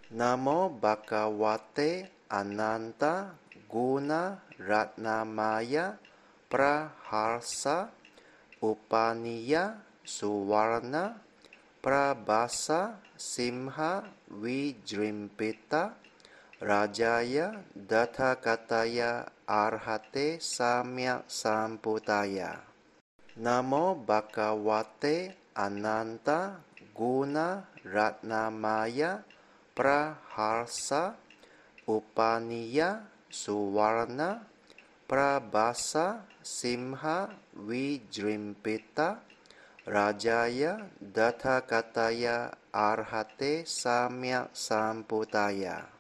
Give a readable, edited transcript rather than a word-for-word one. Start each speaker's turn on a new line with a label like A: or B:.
A: Namo Bhagavate Ananta Guna Ratnamaya Praharsa Upaniya Suwarna Prabhasa Simha Vijrimpita Rajaya Dathakataya Arhate Samyak Samputaya. Namo Bhagavate Ananta Guna Ratnamaya Praharsa Upaniya Suwarna Prabhasa Simha Vijrimpita Rajaya Dathakataya Arhate Samyak Samputaya.